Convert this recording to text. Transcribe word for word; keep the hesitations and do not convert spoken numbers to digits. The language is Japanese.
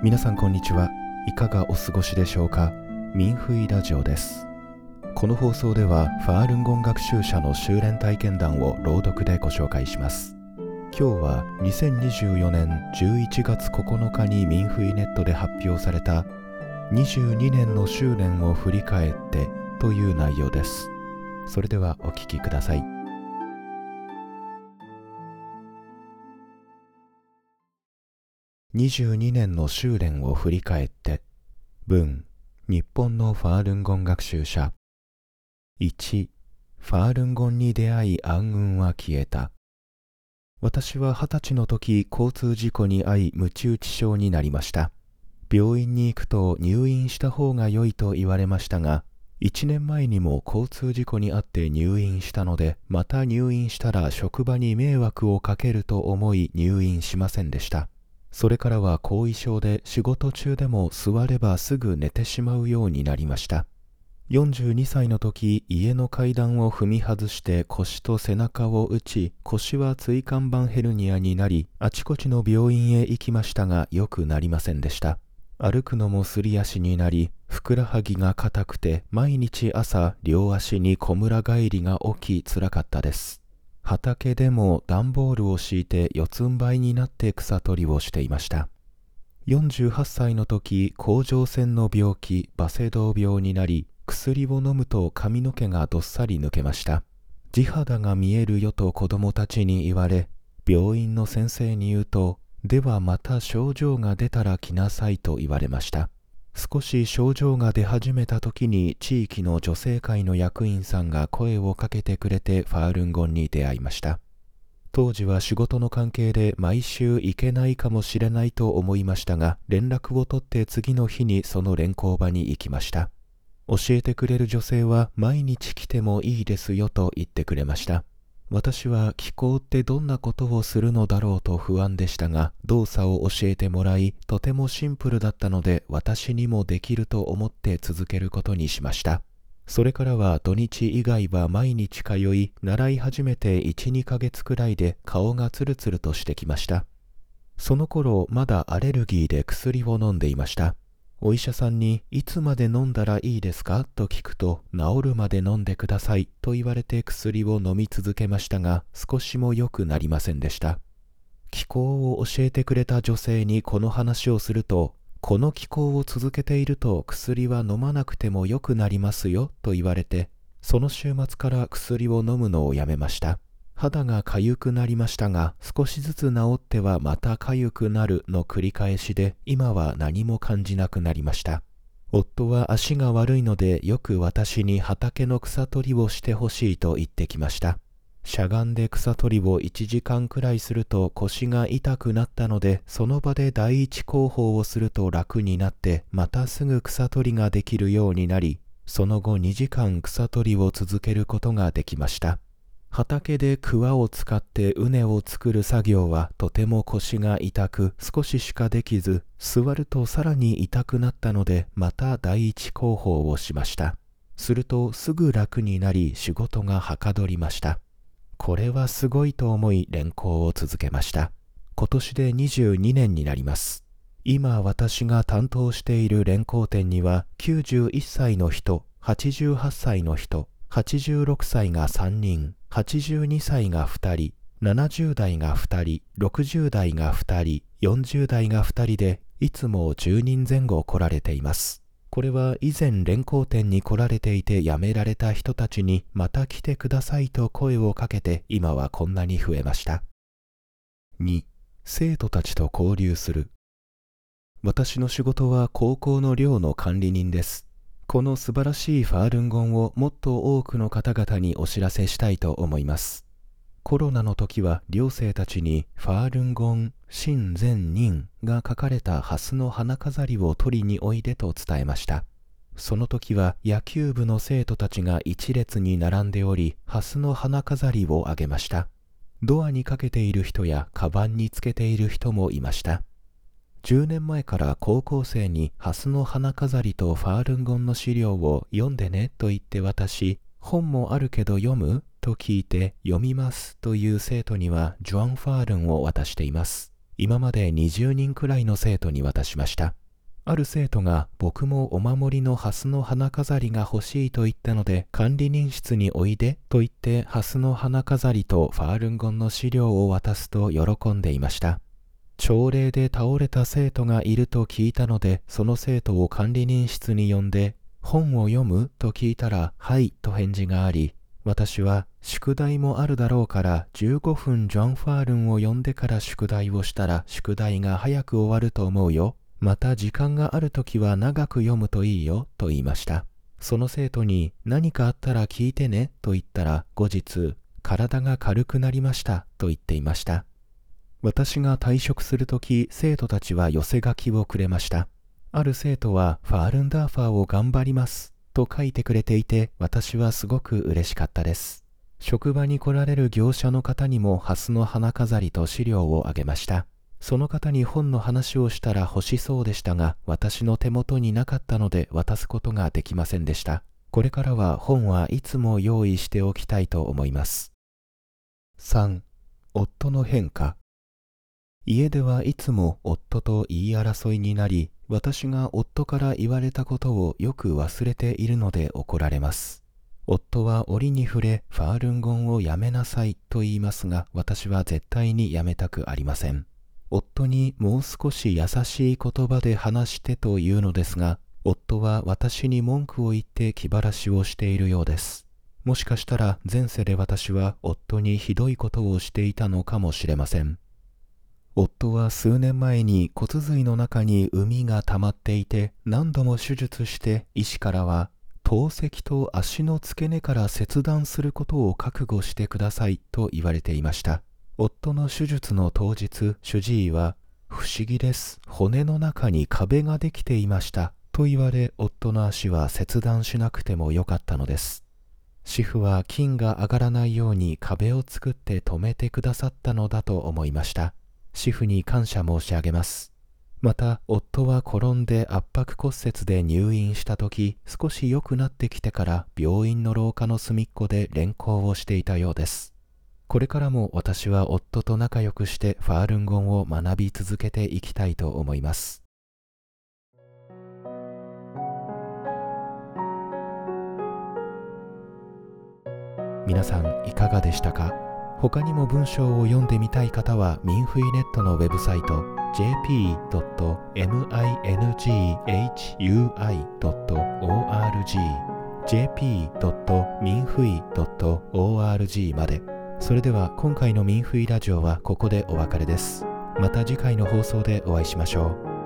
皆さんこんにちは。いかがお過ごしでしょうか。民フイラジオです。この放送ではファールンゴン学習者の修練体験談を朗読でご紹介します。今日はにせんにじゅうよねんじゅういちがつここのかに民フイネットで発表されたにじゅうにねんの修練を振り返ってという内容です。それではお聞きください。にじゅうにねんの修練を振り返って文日本のファールンゴン学習者。いちファールンゴンに出会い暗雲は消えた。私は二十歳の時交通事故に遭いムチ打ち症になりました。病院に行くと入院した方が良いと言われましたが、いちねんまえにも交通事故に遭って入院したので、また入院したら職場に迷惑をかけると思い入院しませんでした。それからは後遺症で仕事中でも座ればすぐ寝てしまうようになりました。よんじゅうにさいの時、家の階段を踏み外して腰と背中を打ち、腰は椎間板ヘルニアになり、あちこちの病院へ行きましたが良くなりませんでした。歩くのもすり足になり、ふくらはぎが硬くて、毎日朝両足にこむら返りが起きつらかったです。畑でも段ボールを敷いて四つん這いになって草取りをしていました。よんじゅうはっさいの時、甲状腺の病気、バセドウ病になり、薬を飲むと髪の毛がどっさり抜けました。地肌が見えるよと子供たちに言われ、病院の先生に言うと、ではまた症状が出たら来なさいと言われました。少し症状が出始めた時に地域の女性会の役員さんが声をかけてくれてファールンゴンに出会いました。当時は仕事の関係で毎週行けないかもしれないと思いましたが、連絡を取って次の日にその練行場に行きました。教えてくれる女性は毎日来てもいいですよと言ってくれました。私は気功ってどんなことをするのだろうと不安でしたが、動作を教えてもらい、とてもシンプルだったので私にもできると思って続けることにしました。それからは土日以外は毎日通い、習い始めていち、にかげつくらいで顔がツルツルとしてきました。その頃まだアレルギーで薬を飲んでいました。お医者さんにいつまで飲んだらいいですかと聞くと、治るまで飲んでくださいと言われて薬を飲み続けましたが、少しも良くなりませんでした。気功を教えてくれた女性にこの話をすると、この気功を続けていると薬は飲まなくても良くなりますよと言われて、その週末から薬を飲むのをやめました。肌がかゆくなりましたが、少しずつ治ってはまたかゆくなるの繰り返しで、今は何も感じなくなりました。夫は足が悪いので、よく私に畑の草取りをしてほしいと言ってきました。しゃがんで草取りをいちじかんくらいすると腰が痛くなったので、その場で第一候補をすると楽になって、またすぐ草取りができるようになり、その後にじかん草取りを続けることができました。畑で桑を使って畝を作る作業はとても腰が痛く、少ししかできず、座るとさらに痛くなったので、また第一候補をしました。するとすぐ楽になり、仕事がはかどりました。これはすごいと思い練行を続けました。今年でにじゅうにねんになります。今私が担当している練行店にはきゅうじゅういっさいの人、はちじゅうはっさいの人、はちじゅうろくさいがさんにん、はちじゅうにさいがふたり、ななじゅうだいがふたり、ろくじゅうだいがふたり、よんじゅうだいがふたりで、いつもじゅうにんぜん後来られています。これは以前練行店に来られていて辞められた人たちにまた来てくださいと声をかけて、今はこんなに増えました。に生徒たちと交流する。私の仕事は高校の寮の管理人です。この素晴らしいファールンゴンをもっと多くの方々にお知らせしたいと思います。コロナの時は寮生たちにファールンゴン親善人が書かれたハスの花飾りを取りにおいでと伝えました。その時は野球部の生徒たちが一列に並んでおり、ハスの花飾りをあげました。ドアにかけている人やカバンにつけている人もいました。じゅうねんまえから高校生にハスの花飾りとファールンゴンの資料を読んでねと言って渡し、本もあるけど読むと聞いて読みますという生徒にはジョアン・ファールンを渡しています。 今までにじゅうにんくらいの生徒に渡しました。ある生徒が僕もお守りのハスの花飾りが欲しいと言ったので管理人室においでと言ってハスの花飾りとファールンゴンの資料を渡すと喜んでいました。朝礼で倒れた生徒がいると聞いたのでその生徒を管理人室に呼んで本を読むと聞いたらはいと返事があり、私は宿題もあるだろうからじゅうごふんジョン・ファールンを呼んでから宿題をしたら宿題が早く終わると思うよ。また時間があるときは長く読むといいよと言いました。その生徒に何かあったら聞いてねと言ったら後日体が軽くなりましたと言っていました。私が退職するとき生徒たちは寄せ書きをくれました。ある生徒はファールンダーファーを頑張りますと書いてくれていて私はすごく嬉しかったです。職場に来られる業者の方にもハスの花飾りと資料をあげました。その方に本の話をしたら欲しそうでしたが、私の手元になかったので渡すことができませんでした。これからは本はいつも用意しておきたいと思います。さん. 夫の変化。家ではいつも夫と言い争いになり、私が夫から言われたことをよく忘れているので怒られます。夫は折に触れ、ファールンゴンをやめなさいと言いますが、私は絶対にやめたくありません。夫にもう少し優しい言葉で話してというのですが、夫は私に文句を言って気晴らしをしているようです。もしかしたら前世で私は夫にひどいことをしていたのかもしれません。夫は数年前に骨髄の中に膿が溜まっていて、何度も手術して医師からは透析と足の付け根から切断することを覚悟してくださいと言われていました。夫の手術の当日、主治医は、不思議です。骨の中に壁ができていました。と言われ、夫の足は切断しなくてもよかったのです。主婦は菌が上がらないように壁を作って止めてくださったのだと思いました。主婦に感謝申し上げます。また、夫は転んで圧迫骨折で入院したとき、少し良くなってきてから病院の廊下の隅っこで連行をしていたようです。これからも私は夫と仲良くしてファールンゴンを学び続けていきたいと思います。皆さんいかがでしたか？他にも文章を読んでみたい方はミンフイネットのウェブサイト ジェーピードットミンフイドットオーアールジー ジェーピードットミンフイドットオーアールジー まで。それでは今回のミンフイラジオはここでお別れです。また次回の放送でお会いしましょう。